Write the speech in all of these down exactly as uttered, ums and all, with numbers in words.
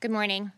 Good morning.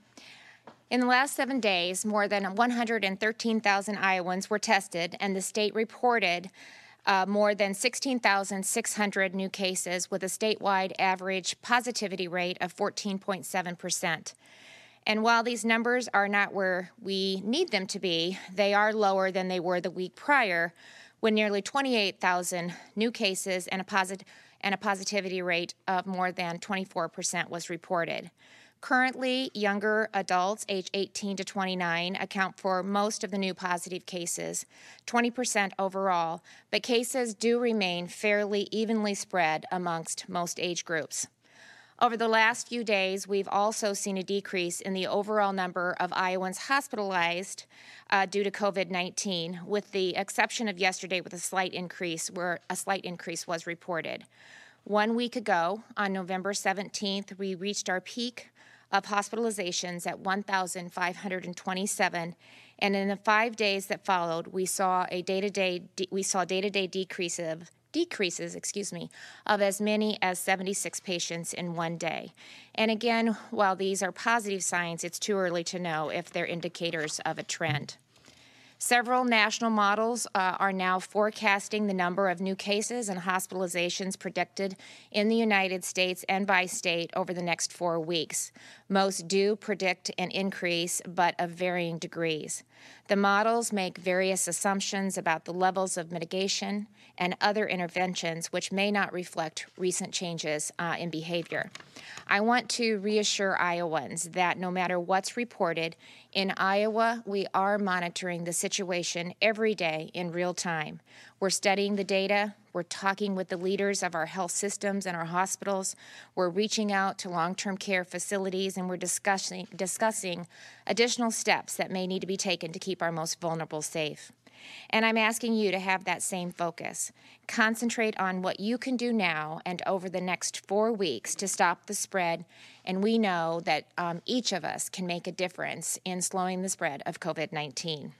In the last seven days, more than one hundred thirteen thousand Iowans were tested, and the state reported uh, more than sixteen thousand six hundred new cases with a statewide average positivity rate of fourteen point seven percent. And while these numbers are not where we need them to be, they are lower than they were the week prior, when nearly twenty-eight thousand new cases and a, posit- and a positivity rate of more than twenty-four percent was reported. Currently, younger adults age eighteen to twenty-nine account for most of the new positive cases, twenty percent overall, but cases do remain fairly evenly spread amongst most age groups. Over the last few days, we've also seen a decrease in the overall number of Iowans hospitalized uh, due to COVID nineteen, with the exception of yesterday with a slight increase, where a slight increase was reported. One week ago, on November seventeenth, we reached our peak of hospitalizations at one thousand five hundred twenty-seven, and in the five days that followed, we saw a day-to-day de- we saw day-to-day decrease of decreases, excuse me, of as many as seventy-six patients in one day. And again, while these are positive signs, it's too early to know if they're indicators of a trend. Several national models uh, are now forecasting the number of new cases and hospitalizations predicted in the United States and by state over the next four weeks. Most do predict an increase, but of varying degrees. The models make various assumptions about the levels of mitigation and other interventions which may not reflect recent changes uh, in behavior. I want to reassure Iowans that no matter what's reported, in Iowa, we are monitoring the situation every day in real time. We're studying the data, we're talking with the leaders of our health systems and our hospitals, we're reaching out to long-term care facilities, and we're discussing, discussing additional steps that may need to be taken to keep our most vulnerable safe. And I'm asking you to have that same focus. Concentrate on what you can do now and over the next four weeks to stop the spread, and we know that um, each of us can make a difference in slowing the spread of COVID nineteen.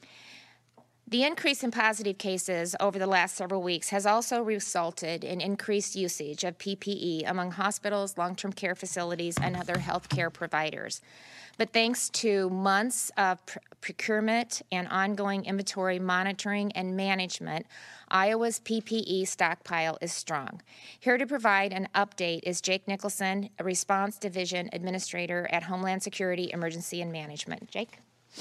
The increase in positive cases over the last several weeks has also resulted in increased usage of P P E among hospitals, long-term care facilities, and other healthcare providers. But thanks to months of pr- procurement and ongoing inventory monitoring and management, Iowa's P P E stockpile is strong. Here to provide an update is Jake Nicholson, a Response Division Administrator at Homeland Security Emergency and Management. Jake?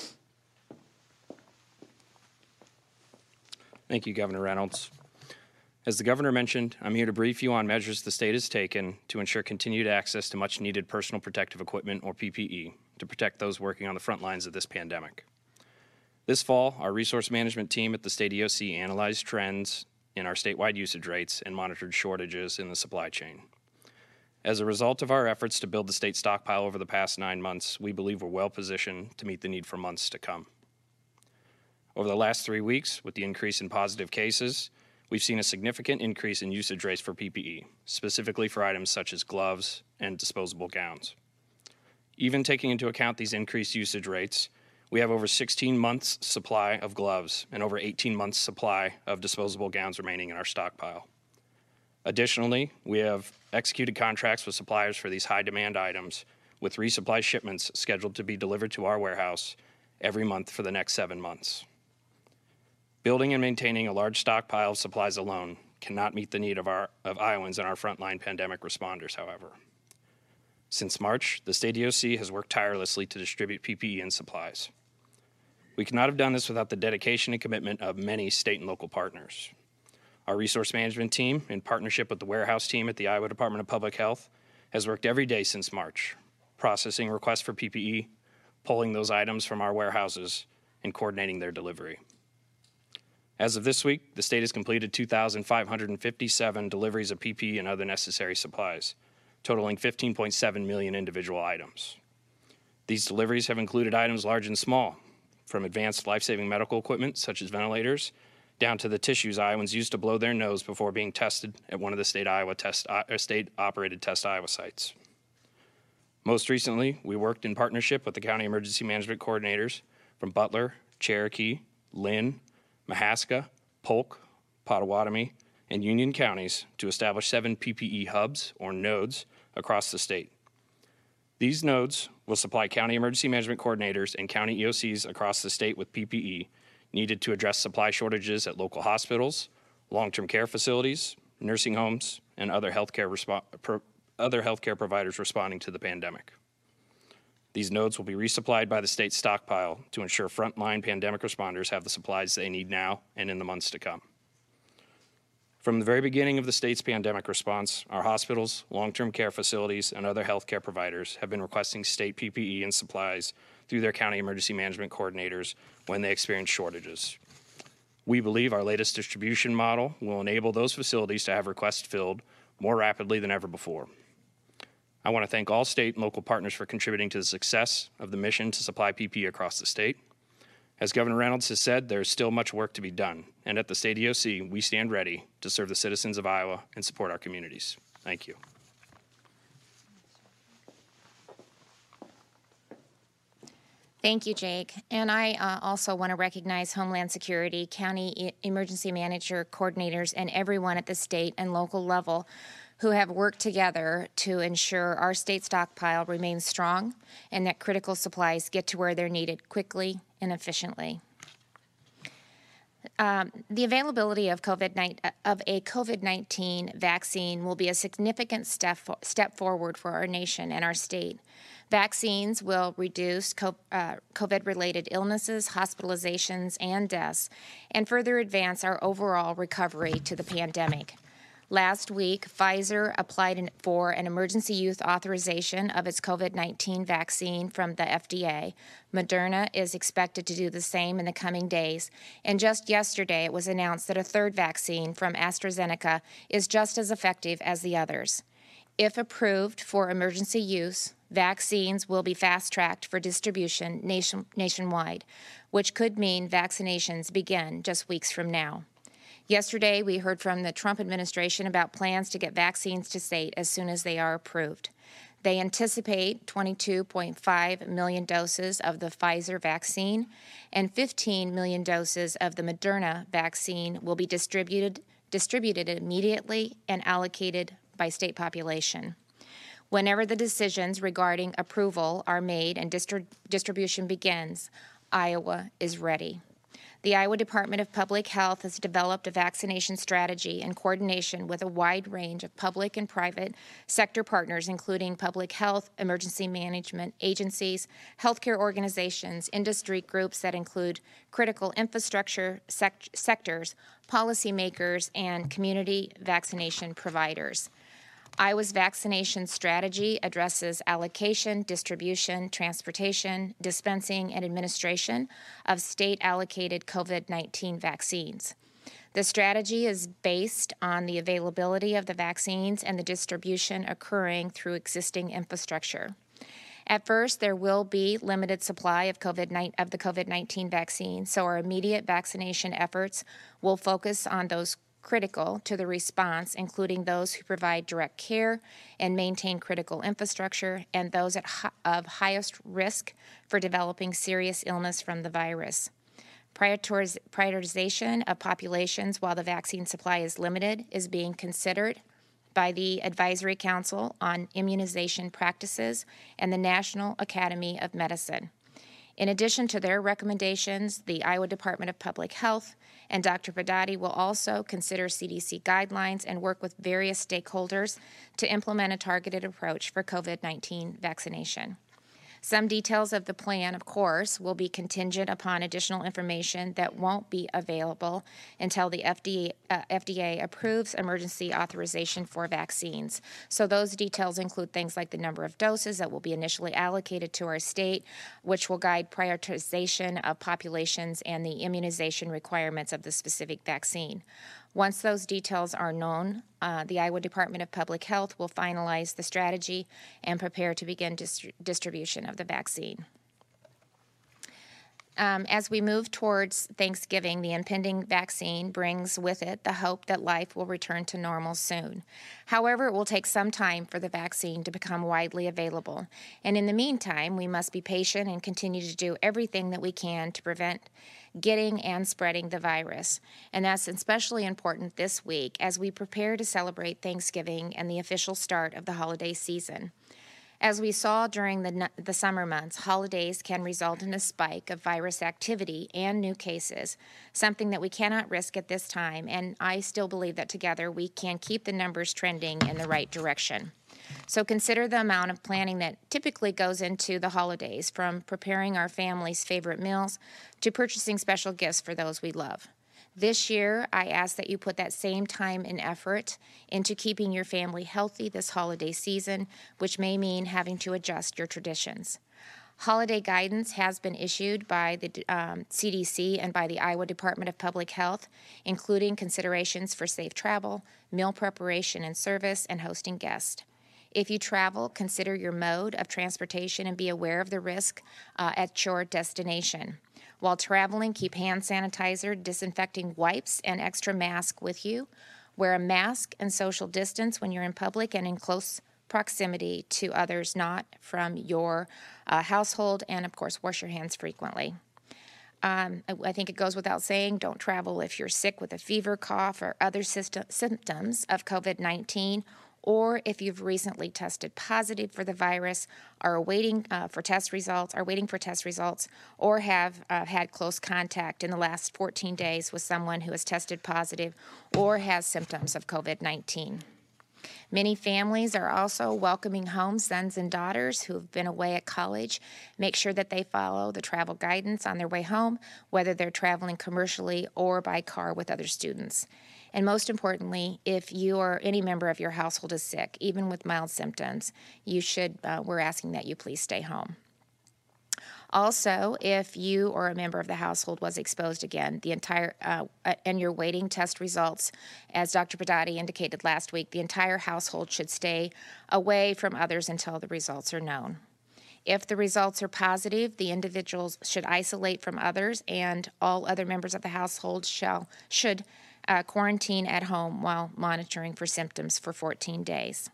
Thank you, Governor Reynolds. As the governor mentioned, I'm here to brief you on measures the state has taken to ensure continued access to much-needed personal protective equipment, or P P E, to protect those working on the front lines of this pandemic. This fall, our resource management team at the state E O C analyzed trends in our statewide usage rates and monitored shortages in the supply chain. As a result of our efforts to build the state stockpile over the past nine months, we believe we're well positioned to meet the need for months to come. Over the last three weeks, with the increase in positive cases, we've seen a significant increase in usage rates for P P E, specifically for items such as gloves and disposable gowns. Even taking into account these increased usage rates, we have over sixteen months supply of gloves and over eighteen months supply of disposable gowns remaining in our stockpile. Additionally, we have executed contracts with suppliers for these high demand items, with resupply shipments scheduled to be delivered to our warehouse every month for the next seven months. Building and maintaining a large stockpile of supplies alone cannot meet the need of, our, of Iowans and our frontline pandemic responders, however. Since March, the state E O C has worked tirelessly to distribute P P E and supplies. We could not have done this without the dedication and commitment of many state and local partners. Our resource management team, in partnership with the warehouse team at the Iowa Department of Public Health, has worked every day since March, processing requests for P P E, pulling those items from our warehouses, and coordinating their delivery. As of this week, the state has completed two thousand five hundred fifty-seven deliveries of P P E and other necessary supplies, totaling fifteen point seven million individual items. These deliveries have included items large and small, from advanced life-saving medical equipment, such as ventilators, down to the tissues Iowans used to blow their nose before being tested at one of the state Iowa test, uh, state-operated Test Iowa sites. Most recently, we worked in partnership with the county emergency management coordinators from Butler, Cherokee, Lynn, Mahaska, Polk, Pottawatomie, and Union counties to establish seven P P E hubs, or nodes, across the state. These nodes will supply county emergency management coordinators and county E O Cs across the state with P P E needed to address supply shortages at local hospitals, long-term care facilities, nursing homes, and other healthcare, respo- pro- other healthcare providers responding to the pandemic. These nodes will be resupplied by the state's stockpile to ensure frontline pandemic responders have the supplies they need now and in the months to come. From the very beginning of the state's pandemic response, our hospitals, long-term care facilities, and other healthcare providers have been requesting state P P E and supplies through their county emergency management coordinators when they experience shortages. We believe our latest distribution model will enable those facilities to have requests filled more rapidly than ever before. I want to thank all state and local partners for contributing to the success of the mission to supply P P E across the state. As Governor Reynolds has said, there is still much work to be done, and at the State E O C, we stand ready to serve the citizens of Iowa and support our communities. Thank you. Thank you, Jake. And I uh, also want to recognize Homeland Security, County e- Emergency Manager coordinators, and everyone at the state and local level who have worked together to ensure our state stockpile remains strong and that critical supplies get to where they're needed quickly and efficiently. Um, the availability of COVID of a COVID nineteen vaccine will be a significant step, for, step forward for our nation and our state. Vaccines will reduce COVID-related illnesses, hospitalizations, and deaths, and further advance our overall recovery to the pandemic. Last week, Pfizer applied for an emergency use authorization of its COVID nineteen vaccine from the F D A. Moderna is expected to do the same in the coming days. And just yesterday, it was announced that a third vaccine from AstraZeneca is just as effective as the others. If approved for emergency use, vaccines will be fast-tracked for distribution nation, nationwide, which could mean vaccinations begin just weeks from now. Yesterday, we heard from the Trump administration about plans to get vaccines to state as soon as they are approved. They anticipate twenty-two point five million doses of the Pfizer vaccine and fifteen million doses of the Moderna vaccine will be distributed, distributed immediately and allocated by state population. Whenever the decisions regarding approval are made and distri- distribution begins, Iowa is ready. The Iowa Department of Public Health has developed a vaccination strategy in coordination with a wide range of public and private sector partners, including public health, emergency management agencies, healthcare organizations, industry groups that include critical infrastructure sec- sectors, policymakers, and community vaccination providers. Iowa's vaccination strategy addresses allocation, distribution, transportation, dispensing, and administration of state-allocated COVID nineteen vaccines. The strategy is based on the availability of the vaccines and the distribution occurring through existing infrastructure. At first, there will be limited supply of COVID of the COVID nineteen vaccine, so our immediate vaccination efforts will focus on those critical to the response, including those who provide direct care and maintain critical infrastructure, and those at hi- of highest risk for developing serious illness from the virus. Prioritis- prioritization of populations while the vaccine supply is limited is being considered by the Advisory Council on Immunization Practices and the National Academy of Medicine. In addition to their recommendations, the Iowa Department of Public Health and Doctor Badati will also consider C D C guidelines and work with various stakeholders to implement a targeted approach for COVID nineteen vaccination. Some details of the plan, of course, will be contingent upon additional information that won't be available until the F D A, uh, F D A approves emergency authorization for vaccines. So those details include things like the number of doses that will be initially allocated to our state, which will guide prioritization of populations and the immunization requirements of the specific vaccine. Once those details are known, uh, the Iowa Department of Public Health will finalize the strategy and prepare to begin distri- distribution of the vaccine. Um, as we move towards Thanksgiving, the impending vaccine brings with it the hope that life will return to normal soon. However, it will take some time for the vaccine to become widely available. And in the meantime, we must be patient and continue to do everything that we can to prevent getting and spreading the virus. And that's especially important this week as we prepare to celebrate Thanksgiving and the official start of the holiday season. As we saw during the, nu- the summer months, holidays can result in a spike of virus activity and new cases, something that we cannot risk at this time, and I still believe that together we can keep the numbers trending in the right direction. So consider the amount of planning that typically goes into the holidays, from preparing our family's favorite meals to purchasing special gifts for those we love. This year, I ask that you put that same time and effort into keeping your family healthy this holiday season, which may mean having to adjust your traditions. Holiday guidance has been issued by the um, C D C and by the Iowa Department of Public Health, including considerations for safe travel, meal preparation and service, and hosting guests. If you travel, consider your mode of transportation and be aware of the risk uh, at your destination. While traveling, keep hand sanitizer, disinfecting wipes, and extra mask with you. Wear a mask and social distance when you're in public and in close proximity to others not from your uh, household, and of course, wash your hands frequently. Um, I, I think it goes without saying, don't travel if you're sick with a fever, cough, or other system, symptoms of COVID nineteen, or if you've recently tested positive for the virus, are waiting uh, for test results, are waiting for test results, or have uh, had close contact in the last fourteen days with someone who has tested positive or has symptoms of COVID nineteen. Many families are also welcoming home sons and daughters who have been away at college. Make sure that they follow the travel guidance on their way home, whether they're traveling commercially or by car with other students. And most importantly, if you or any member of your household is sick, even with mild symptoms, you should, uh, we're asking that you please stay home. Also, if you or a member of the household was exposed again, the entire uh, and you're waiting test results, as Doctor Pedati indicated last week, the entire household should stay away from others until the results are known. If the results are positive, the individuals should isolate from others, and all other members of the household shall should uh, quarantine at home while monitoring for symptoms for fourteen days.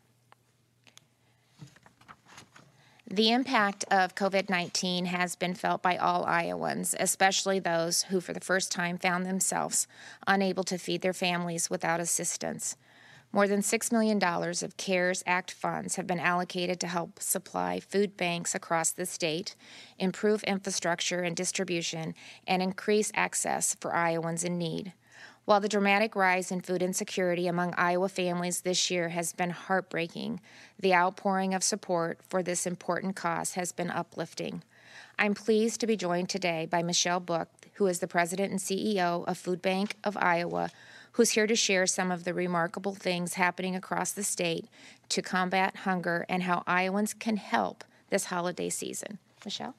The impact of COVID nineteen has been felt by all Iowans, especially those who for the first time found themselves unable to feed their families without assistance. More than six million dollars of CARES Act funds have been allocated to help supply food banks across the state, improve infrastructure and distribution, and increase access for Iowans in need. While the dramatic rise in food insecurity among Iowa families this year has been heartbreaking, the outpouring of support for this important cause has been uplifting. I'm pleased to be joined today by Michelle Book, who is the president and C E O of Food Bank of Iowa, who's here to share some of the remarkable things happening across the state to combat hunger and how Iowans can help this holiday season. Michelle?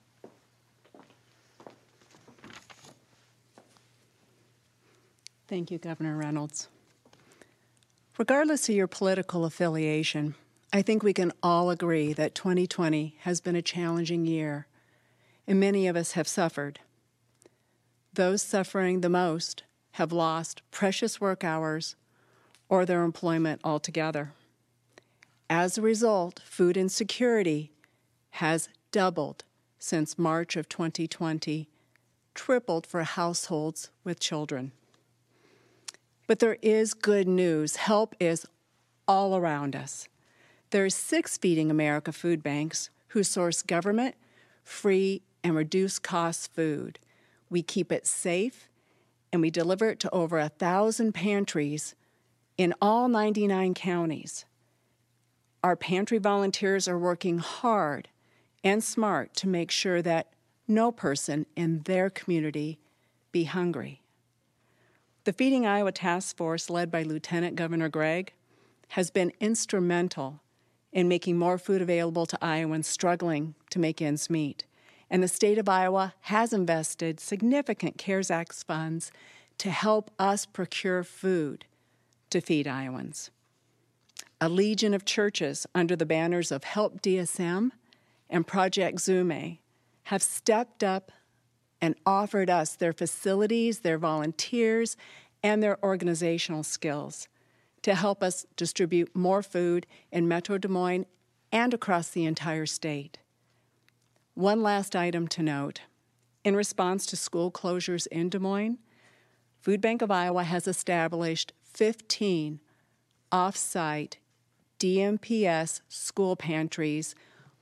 Thank you, Governor Reynolds. Regardless of your political affiliation, I think we can all agree that twenty twenty has been a challenging year, and many of us have suffered. Those suffering the most have lost precious work hours or their employment altogether. As a result, food insecurity has doubled since March of twenty twenty, tripled for households with children. But there is good news. Help is all around us. There are six Feeding America food banks who source government, free, and reduced-cost food. We keep it safe, and we deliver it to over a thousand pantries in all ninety-nine counties. Our pantry volunteers are working hard and smart to make sure that no person in their community be hungry. The Feeding Iowa Task Force, led by Lieutenant Governor Gregg, has been instrumental in making more food available to Iowans struggling to make ends meet. And the state of Iowa has invested significant CARES Act funds to help us procure food to feed Iowans. A legion of churches under the banners of Help D S M and Project Zume have stepped up and offered us their facilities, their volunteers, and their organizational skills to help us distribute more food in Metro Des Moines and across the entire state. One last item to note. In response to school closures in Des Moines, Food Bank of Iowa has established fifteen off-site D M P S school pantries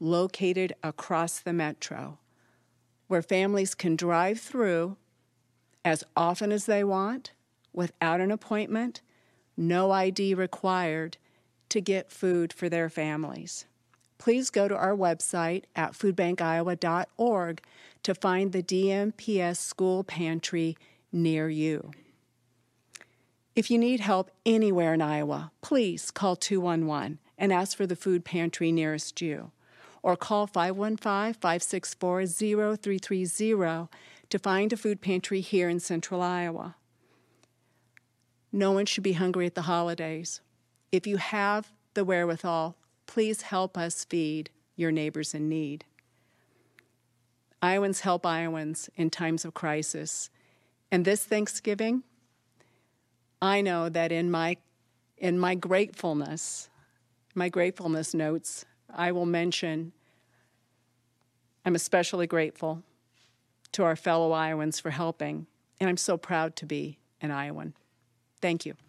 located across the metro, where families can drive through as often as they want without an appointment, no I D required, to get food for their families. Please go to our website at food bank iowa dot org to find the D M P S school pantry near you. If you need help anywhere in Iowa, please call two one one and ask for the food pantry nearest you, or call five one five, five six four, zero three three zero to find a food pantry here in central Iowa. No one should be hungry at the holidays. If you have the wherewithal, please help us feed your neighbors in need. Iowans help Iowans in times of crisis. And this Thanksgiving, I know that in my in my gratefulness, my gratefulness notes, I will mention I'm especially grateful to our fellow Iowans for helping, and I'm so proud to be an Iowan. Thank you.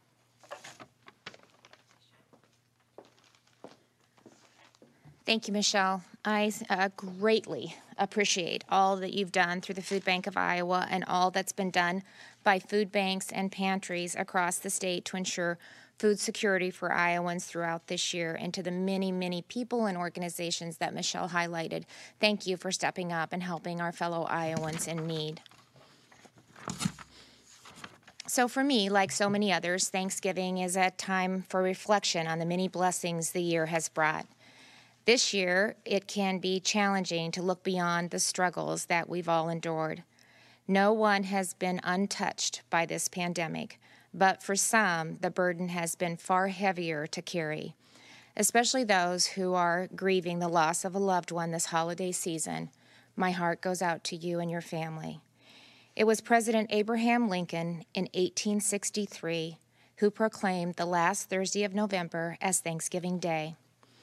Thank you, Michelle. I uh, greatly appreciate all that you've done through the Food Bank of Iowa and all that's been done by food banks and pantries across the state to ensure food security for Iowans throughout this year, and to the many, many people and organizations that Michelle highlighted. Thank you for stepping up and helping our fellow Iowans in need. So for me, like so many others, Thanksgiving is a time for reflection on the many blessings the year has brought. This year, it can be challenging to look beyond the struggles that we've all endured. No one has been untouched by this pandemic, but for some, the burden has been far heavier to carry, especially those who are grieving the loss of a loved one this holiday season. My heart goes out to you and your family. It was President Abraham Lincoln in eighteen sixty-three who proclaimed the last Thursday of November as Thanksgiving Day.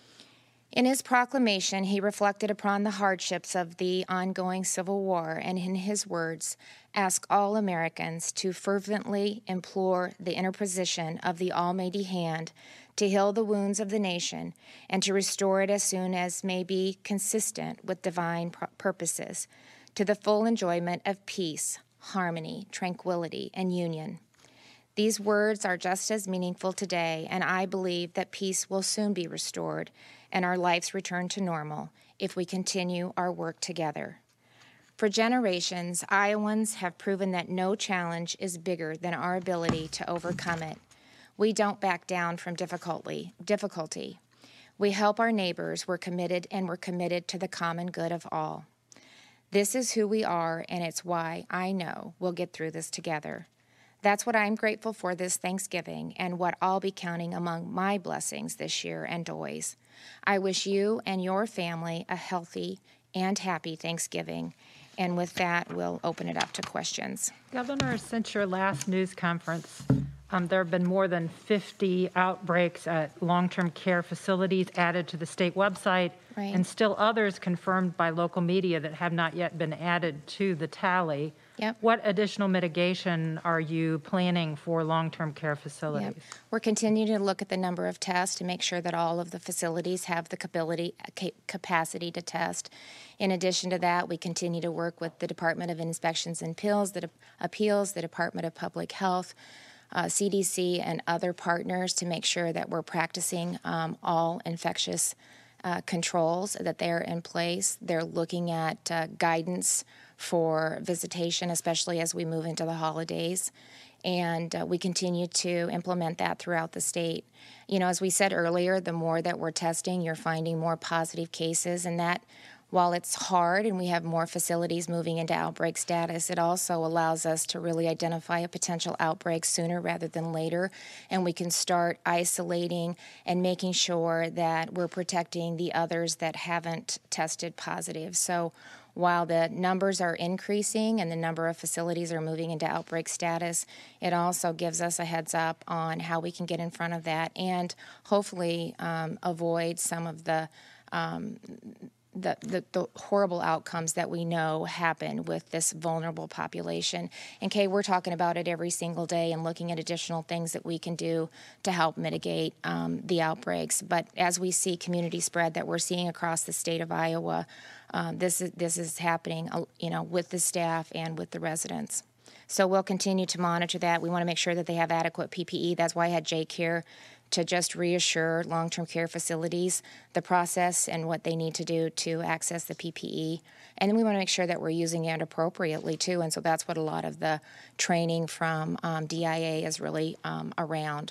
In his proclamation, he reflected upon the hardships of the ongoing Civil War, and in his words, asked all Americans to fervently implore the interposition of the Almighty hand to heal the wounds of the nation and to restore it as soon as may be consistent with divine purposes, to the full enjoyment of peace, harmony, tranquility, and union. These words are just as meaningful today, and I believe that peace will soon be restored and our lives return to normal if we continue our work together. For generations, Iowans have proven that no challenge is bigger than our ability to overcome it. We don't back down from difficulty. difficulty. We help our neighbors. We're committed, and we're committed to the common good of all. This is who we are, and it's why I know we'll get through this together. That's what I'm grateful for this Thanksgiving and what I'll be counting among my blessings this year and always. I wish you and your family a healthy and happy Thanksgiving. And with that, we'll open it up to questions. Governor, since your last news conference, um, there have been more than fifty outbreaks at long-term care facilities added to the state website, right, and still others confirmed by local media that have not yet been added to the tally. Yep. What additional mitigation are you planning for long-term care facilities? Yep. We're continuing to look at the number of tests to make sure that all of the facilities have the capability, capacity to test. In addition to that, we continue to work with the Department of Inspections and Appeals, the, Appeals, the Department of Public Health, uh, C D C, and other partners to make sure that we're practicing um, all infectious uh, controls, that they're in place. They're looking at uh, guidance for visitation, especially as we move into the holidays. And uh, we continue to implement that throughout the state. You know, as we said earlier, the more that we're testing, you're finding more positive cases. And that, while it's hard and we have more facilities moving into outbreak status, it also allows us to really identify a potential outbreak sooner rather than later. And we can start isolating and making sure that we're protecting the others that haven't tested positive. So while the numbers are increasing and the number of facilities are moving into outbreak status, it also gives us a heads up on how we can get in front of that and hopefully um, avoid some of the um, the, the, the horrible outcomes that we know happen with this vulnerable population. And Kay, we're talking about it every single day and looking at additional things that we can do to help mitigate um, the outbreaks. But as we see community spread that we're seeing across the state of Iowa, um, this is this is happening, uh, you know, with the staff and with the residents. So we'll continue to monitor that. We want to make sure that they have adequate P P E. That's why I had Jake here to just reassure long-term care facilities the process and what they need to do to access the P P E. And then we want to make sure that we're using it appropriately, too. And so that's what a lot of the training from um, D I A is really um, around.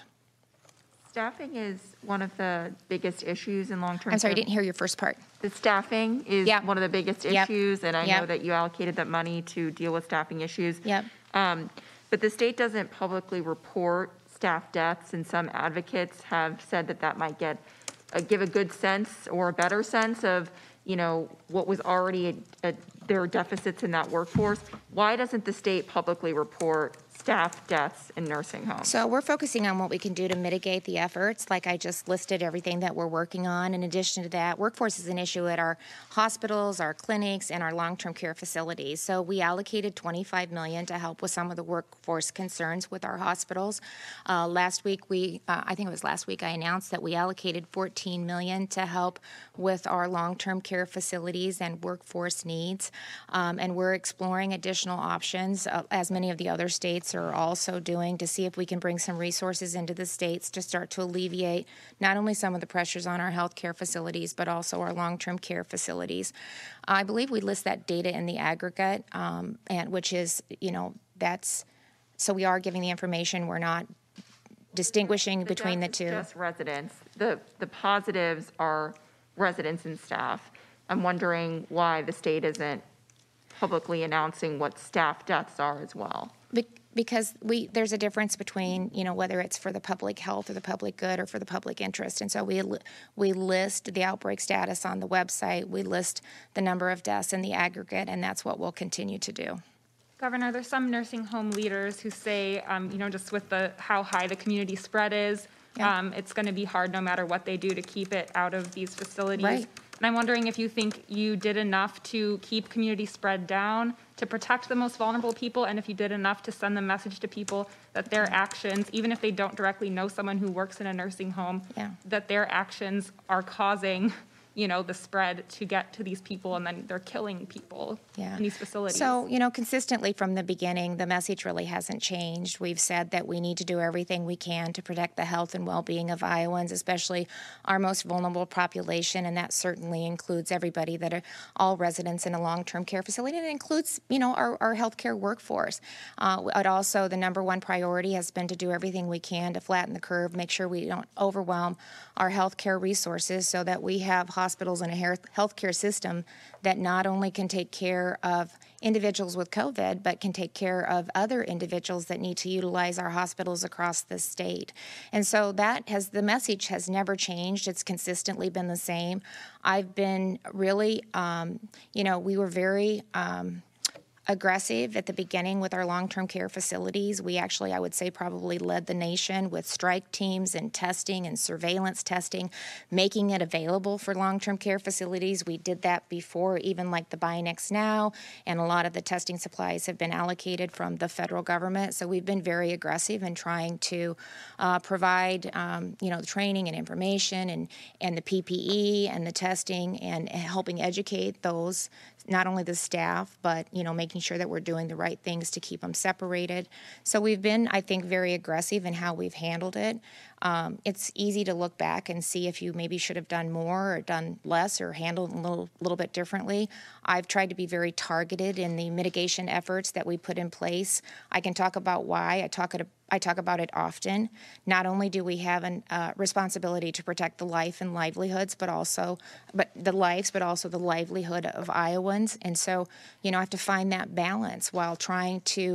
Staffing is one of the biggest issues in long-term care. I'm sorry, I didn't hear your first part. The staffing is Yep. one of the biggest Yep. issues, and I Yep. know that you allocated that money to deal with staffing issues. Yep. Um, But the state doesn't publicly report staff deaths, and some advocates have said that that might get, uh, give a good sense or a better sense of, you know, what was already, a- a- there are deficits in that workforce. Why doesn't the state publicly report staff deaths in nursing homes? So we're focusing on what we can do to mitigate the efforts, like I just listed everything that we're working on. In addition to that, workforce is an issue at our hospitals, our clinics, and our long-term care facilities. So we allocated twenty-five million dollars to help with some of the workforce concerns with our hospitals. Uh, last week, we, uh, I think it was last week, I announced that we allocated fourteen million dollars to help with our long-term care facilities and workforce needs. Um, and we're exploring additional options, uh, as many of the other states are also doing, to see if we can bring some resources into the states to start to alleviate not only some of the pressures on our healthcare facilities, but also our long-term care facilities. I believe we list that data in the aggregate, um, and which is, you know, that's, so we are giving the information. We're not distinguishing The between the deaths two. is just residents. The, the positives are residents and staff. I'm wondering why the state isn't publicly announcing what staff deaths are as well. Be- Because we, there's a difference between, you know, whether it's for the public health or the public good or for the public interest. And so we li- we list the outbreak status on the website. We list the number of deaths in the aggregate, and that's what we'll continue to do. Governor, there's some nursing home leaders who say, um, you know, just with the how high the community spread is, Yeah. um, it's going to be hard no matter what they do to keep it out of these facilities. Right. And I'm wondering if you think you did enough to keep community spread down, to protect the most vulnerable people, and if you did enough to send the message to people that their actions, even if they don't directly know someone who works in a nursing home, Yeah. that their actions are causing, you know, the spread to get to these people, and then they're killing people Yeah. in these facilities. So, you know, consistently from the beginning, the message really hasn't changed. We've said that we need to do everything we can to protect the health and well-being of Iowans, especially our most vulnerable population, and that certainly includes everybody that are all residents in a long-term care facility, and it includes, you know, our, our healthcare workforce. Uh, it also, the number one priority has been to do everything we can to flatten the curve, make sure we don't overwhelm our healthcare resources so that we have hospitals and a health- healthcare system that not only can take care of individuals with COVID, but can take care of other individuals that need to utilize our hospitals across the state. And so that has, the message has never changed. It's consistently been the same. I've been really, um, you know, we were very, um, aggressive at the beginning with our long-term care facilities. We actually, I would say, probably led the nation with strike teams and testing and surveillance testing, making it available for long-term care facilities. We did that before, even like the Binax Now, and a lot of the testing supplies have been allocated from the federal government. So we've been very aggressive in trying to uh, provide, um, you know, the training and information and, and the P P E and the testing and helping educate those, not only the staff, but, you know, making sure that we're doing the right things to keep them separated. So we've been, I think, very aggressive in how we've handled it. Um, it's easy to look back and see if you maybe should have done more or done less or handled a little, little bit differently. I've tried to be very targeted in the mitigation efforts that we put in place. I can talk about why. I talk it, I talk about it often. Not only do we have a uh, responsibility to protect the life and livelihoods, but also, but the lives, but also the livelihood of Iowans. And so, you know, I have to find that balance while trying to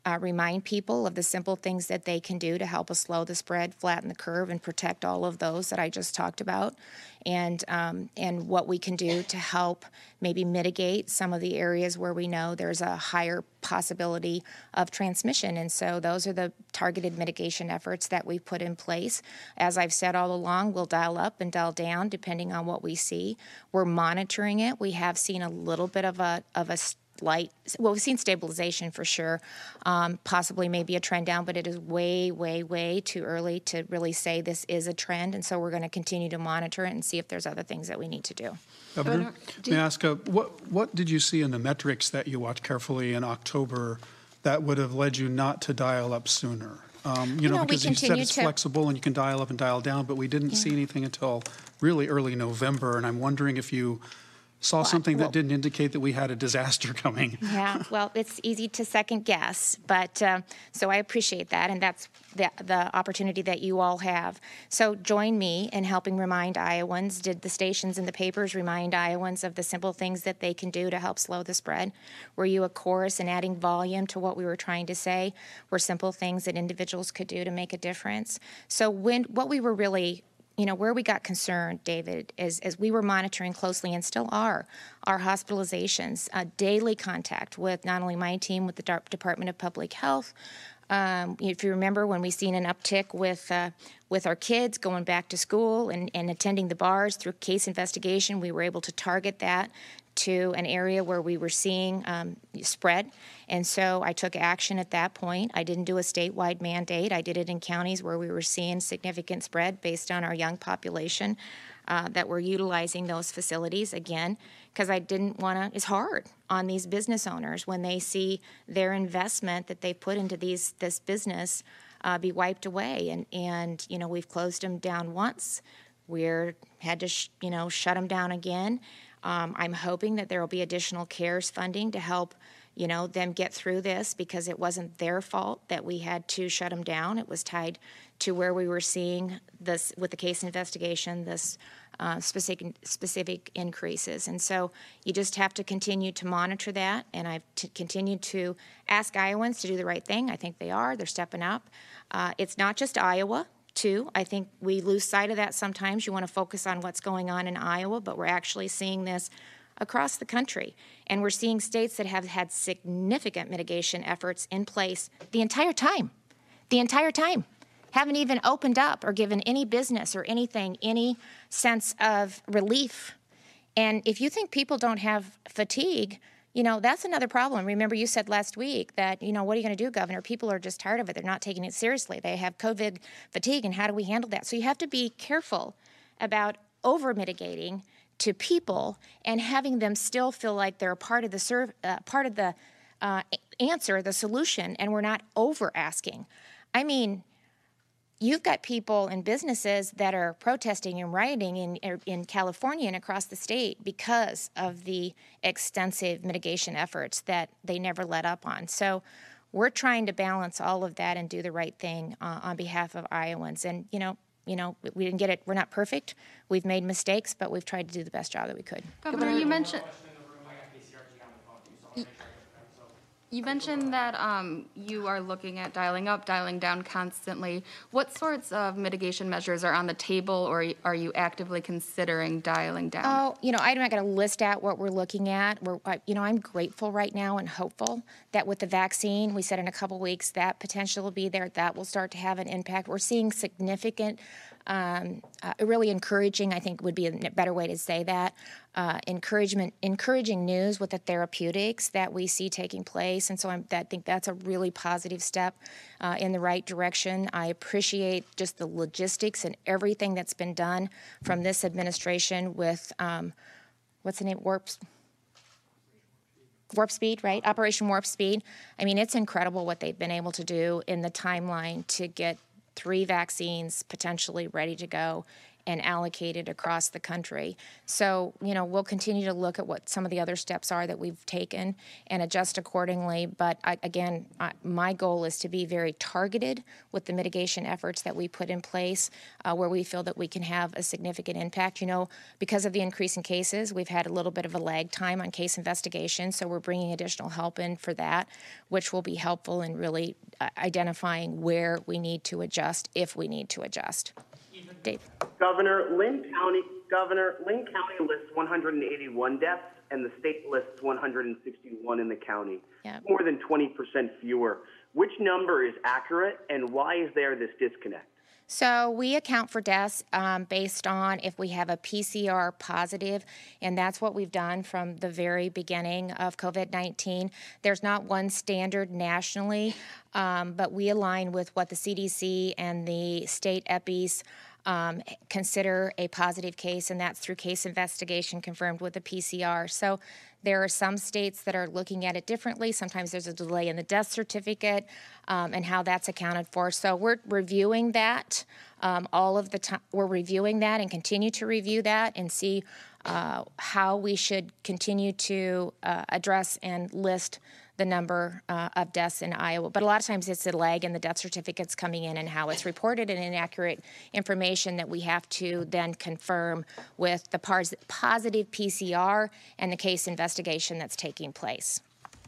uh, remind people of the simple things that they can do to help us slow the spread, flatten the curve, and protect all of those that I just talked about, and um, and what we can do to help maybe mitigate some of the areas where we know there's a higher possibility of transmission. And so those are the targeted mitigation efforts that we've put in place. As I've said all along, we'll dial up and dial down depending on what we see. We're monitoring it. We have seen a little bit of a of a light, well, we've seen stabilization for sure, um, possibly maybe a trend down, but it is way, way, way too early to really say this is a trend, and so we're going to continue to monitor it and see if there's other things that we need to do. Governor, may I ask, uh, what, what did you see in the metrics that you watched carefully in October that would have led you not to dial up sooner? Um, you, You know, know, we because you said continue it's to- flexible and you can dial up and dial down, but we didn't see anything until really early November, and I'm wondering if you saw something well- that didn't indicate that we had a disaster coming. Yeah, well, it's easy to second guess, but uh, so I appreciate that, and that's the, the opportunity that you all have. So join me in helping remind Iowans. Did the stations and the papers remind Iowans of the simple things that they can do to help slow the spread? Were you a chorus and adding volume to what we were trying to say? Were simple things that individuals could do to make a difference? So when what we were really You know, where we got concerned, David, is as we were monitoring closely and still are, our hospitalizations, uh, daily contact with not only my team, with the Dar- Department of Public Health. Um, if you remember when we seen an uptick with uh, with our kids going back to school and, and attending the bars through case investigation, we were able to target that to an area where we were seeing um, spread. And so I took action at that point. I didn't do a statewide mandate. I did it in counties where we were seeing significant spread based on our young population uh, that were utilizing those facilities, again, because I didn't want to, it's hard on these business owners when they see their investment that they put into these this business uh, be wiped away. And, and, you know, we've closed them down once. We're had to, sh- you know, shut them down again. Um, I'm hoping that there will be additional CARES funding to help, you know, them get through this, because it wasn't their fault that we had to shut them down. It was tied to where we were seeing this with the case investigation, this uh, specific specific increases. And so you just have to continue to monitor that. And I've t- continued to ask Iowans to do the right thing. I think they are. They're stepping up. Uh, it's not just Iowa. Too. I think we lose sight of that sometimes. You want to focus on what's going on in Iowa, but we're actually seeing this across the country. And we're seeing states that have had significant mitigation efforts in place the entire time. The entire time. Haven't even opened up or given any business or anything any sense of relief. And if you think people don't have fatigue, you know, that's another problem. Remember, you said last week that, you know, what are you going to do, Governor? People are just tired of it. They're not taking it seriously. They have COVID fatigue, and how do we handle that? So you have to be careful about over-mitigating to people and having them still feel like they're a part of the serv- uh, part of the uh, answer, the solution, and we're not over-asking. I mean, you've got people and businesses that are protesting and rioting in in California and across the state because of the extensive mitigation efforts that they never let up on. So we're trying to balance all of that and do the right thing uh, on behalf of Iowans. And, you know, you know, we didn't get it. We're not perfect. We've made mistakes, but we've tried to do the best job that we could. Governor, you mentioned. You mentioned that um, you are looking at dialing up, dialing down constantly. What sorts of mitigation measures are on the table, or are you actively considering dialing down? Oh, you know, I'm not going to list out what we're looking at. We're, I- you know, I'm grateful right now and hopeful that with the vaccine, we said in a couple weeks that potential will be there. That will start to have an impact. We're seeing significant, um, uh, really encouraging, I think would be a better way to say that, uh, encouragement, encouraging news with the therapeutics that we see taking place. And so I'm, I think that's a really positive step uh, in the right direction. I appreciate just the logistics and everything that's been done from this administration with, um, what's the name, Warp, Warp Speed, right? Operation Warp Speed. I mean, it's incredible what they've been able to do in the timeline to get three vaccines potentially ready to go and allocated across the country. So, you know, we'll continue to look at what some of the other steps are that we've taken and adjust accordingly. But I, again, I, my goal is to be very targeted with the mitigation efforts that we put in place uh, where we feel that we can have a significant impact. You know, because of the increase in cases, we've had a little bit of a lag time on case investigation, so we're bringing additional help in for that, which will be helpful in really uh, identifying where we need to adjust if we need to adjust. Dave. Governor, Lynn County, Governor, Lynn County lists one hundred eighty-one deaths, and the state lists one hundred sixty-one in the county. Yep. More than twenty percent fewer. Which number is accurate, and why is there this disconnect? So we account for deaths um, based on if we have a P C R positive, and that's what we've done from the very beginning of COVID nineteen. There's not one standard nationally, um, but we align with what the C D C and the state E P Is Um, consider a positive case, and that's through case investigation confirmed with a P C R. So there are some states that are looking at it differently. Sometimes there's a delay in the death certificate um, and how that's accounted for. So we're reviewing that um, all of the time. We're reviewing that and continue to review that and see uh, how we should continue to uh, address and list the number uh, of deaths in Iowa. But a lot of times it's a lag in the death certificates coming in and how it's reported and inaccurate information that we have to then confirm with the pars- positive P C R and the case investigation that's taking place.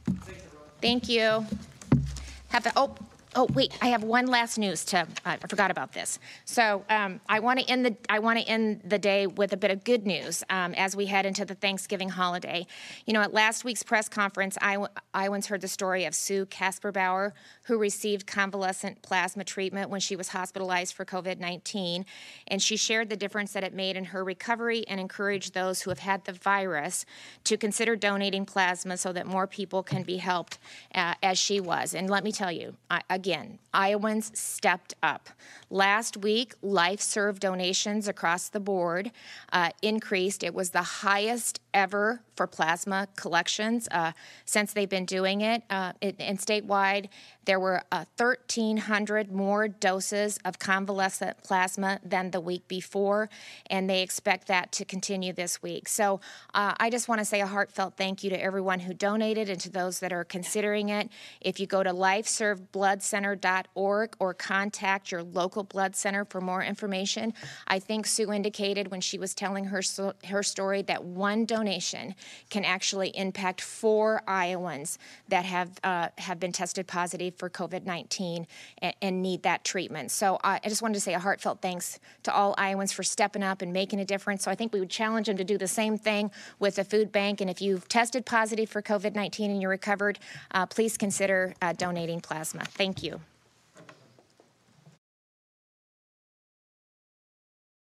Thank you. Have the, oh, oh, wait, I have one last news to, uh, I forgot about this. So um, I want to end the I want to end the day with a bit of good news um, as we head into the Thanksgiving holiday. You know, at last week's press conference, I, Iowans heard the story of Sue Kasperbauer, who received convalescent plasma treatment when she was hospitalized for COVID nineteen, and she shared the difference that it made in her recovery and encouraged those who have had the virus to consider donating plasma so that more people can be helped uh, as she was. And let me tell you, I, again, Iowans stepped up. Last week, LifeServe donations across the board uh, increased. It was the highest ever for plasma collections uh, since they've been doing it. Uh, it and statewide, there were uh, thirteen hundred more doses of convalescent plasma than the week before, and they expect that to continue this week. So uh, I just want to say a heartfelt thank you to everyone who donated and to those that are considering it. If you go to life serve blood center dot org or contact your local blood center for more information, I think Sue indicated when she was telling her, so, her story that one donation can actually impact four Iowans that have uh, have been tested positive for COVID nineteen and, and need that treatment. So uh, I just wanted to say a heartfelt thanks to all Iowans for stepping up and making a difference. So I think we would challenge them to do the same thing with the food bank. And if you've tested positive for COVID nineteen and you're recovered, uh, please consider uh, donating plasma. Thank you.